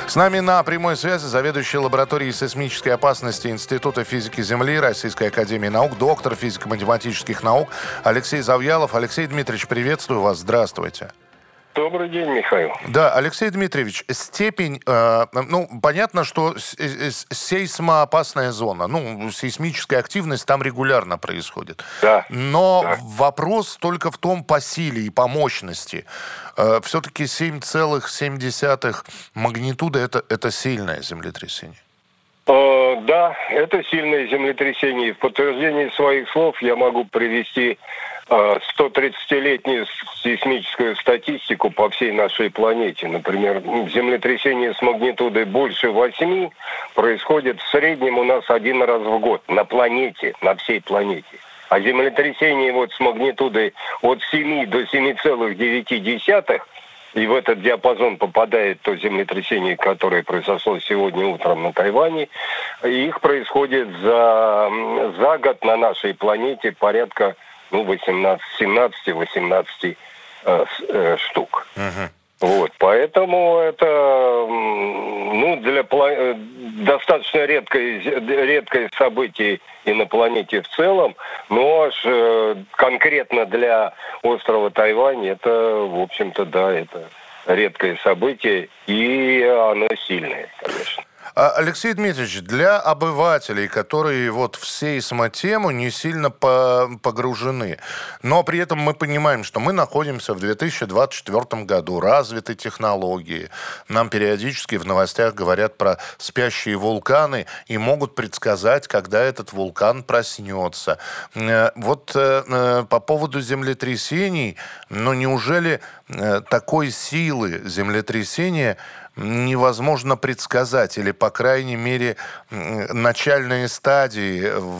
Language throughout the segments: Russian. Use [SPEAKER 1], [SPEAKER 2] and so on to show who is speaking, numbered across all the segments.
[SPEAKER 1] С нами на прямой связи заведующий лабораторией сейсмической опасности Института физики Земли Российской академии наук, доктор физико-математических наук Алексей Завьялов. Алексей Дмитриевич, приветствую вас. Здравствуйте.
[SPEAKER 2] Добрый день, Михаил.
[SPEAKER 1] Да, Алексей Дмитриевич, степень, понятно, что сейсмоопасная зона, сейсмическая активность там регулярно происходит.
[SPEAKER 2] Да.
[SPEAKER 1] Но вопрос только в том, по силе и по мощности. Все-таки 7,7 магнитуда это сильное землетрясение.
[SPEAKER 2] Да, это сильное землетрясение. В подтверждение своих слов я могу привести 130-летнюю сейсмическую статистику по всей нашей планете. Например, землетрясение с магнитудой больше 8 происходит в среднем у нас 1 раз в год на планете, на всей планете. А землетрясение с магнитудой от 7 до 7,9, и в этот диапазон попадает то землетрясение, которое произошло сегодня утром на Тайване, их происходит за год на нашей планете порядка 17-18 штук. Поэтому это достаточно редкое событие и на планете в целом, но аж конкретно для острова Тайвань это, в общем-то, да, это редкое событие, и оно сильное, конечно.
[SPEAKER 1] Алексей Дмитриевич, для обывателей, которые в сейсмотему не сильно погружены, но при этом мы понимаем, что мы находимся в 2024 году, развиты технологии. Нам периодически в новостях говорят про спящие вулканы и могут предсказать, когда этот вулкан проснется. По поводу землетрясений, неужели такой силы землетрясения невозможно предсказать, или, по крайней мере, начальные стадии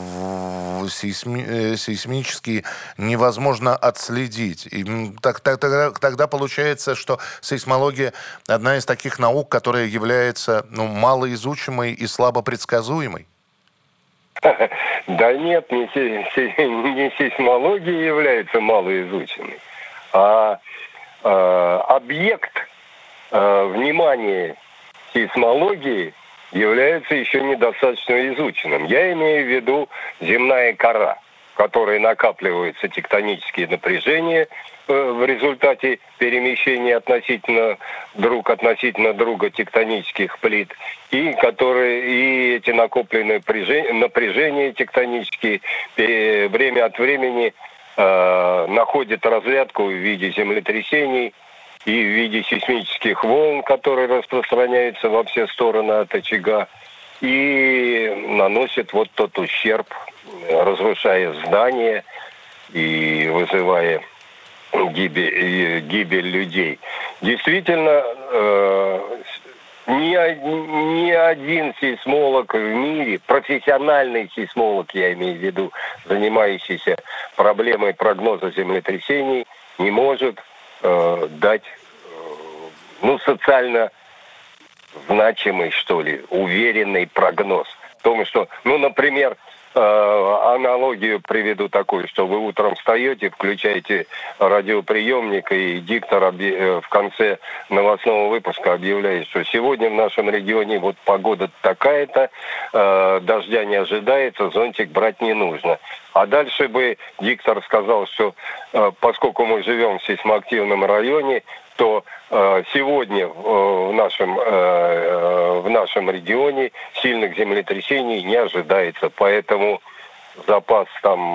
[SPEAKER 1] сейсмические невозможно отследить. И тогда получается, что сейсмология одна из таких наук, которая является малоизучимой и слабо предсказуемой.
[SPEAKER 2] Да нет, не сейсмология является малоизученной, а объект внимание сейсмологии является еще недостаточно изученным. Я имею в виду земная кора, в которой накапливаются тектонические напряжения в результате перемещения относительно друга тектонических плит, и эти накопленные напряжения тектонические время от времени находят разрядку в виде землетрясений и в виде сейсмических волн, которые распространяются во все стороны от очага, и наносят тот ущерб, разрушая здания и вызывая гибель людей. Действительно, ни один сейсмолог в мире, профессиональный сейсмолог, я имею в виду, занимающийся проблемой прогноза землетрясений, не может дать социально значимый, уверенный прогноз. В том, что, например, аналогию приведу такую, что вы утром встаете, включаете радиоприемник, и диктор в конце новостного выпуска объявляет, что сегодня в нашем регионе погода такая-то, дождя не ожидается, зонтик брать не нужно. А дальше бы диктор сказал, что поскольку мы живем в сейсмоактивном районе, то сегодня в нашем регионе сильных землетрясений не ожидается. Поэтому запас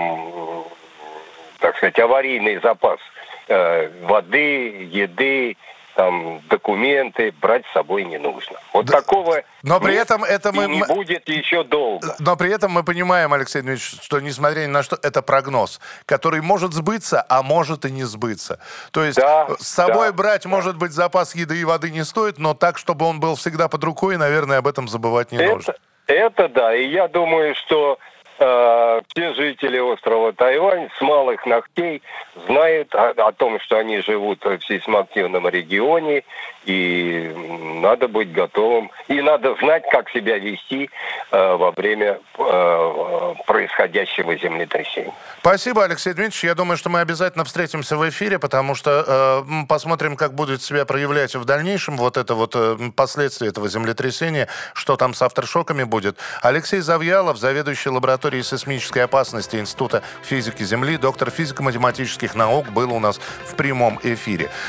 [SPEAKER 2] аварийный запас воды, еды, документы брать с собой не нужно. Такого
[SPEAKER 1] но при этом
[SPEAKER 2] не будет еще долго.
[SPEAKER 1] Но при этом мы понимаем, Алексей Дмитриевич, что несмотря ни на что, это прогноз, который может сбыться, а может и не сбыться. То есть с собой брать, может быть, запас еды и воды не стоит, но так, чтобы он был всегда под рукой, наверное, об этом забывать не нужно.
[SPEAKER 2] Это да, и я думаю, что все жители острова Тайвань с малых ногтей знают о том, что они живут в сейсмоактивном регионе, и надо быть готовым. И надо знать, как себя вести во время происходящего землетрясения.
[SPEAKER 1] Спасибо, Алексей Дмитриевич. Я думаю, что мы обязательно встретимся в эфире, потому что посмотрим, как будет себя проявлять в дальнейшем вот это вот последствия этого землетрясения, что там с авторшоками будет. Алексей Завьялов, заведующий лабораторией сейсмической опасности Института физики Земли, доктор физико-математических наук, был у нас в прямом эфире.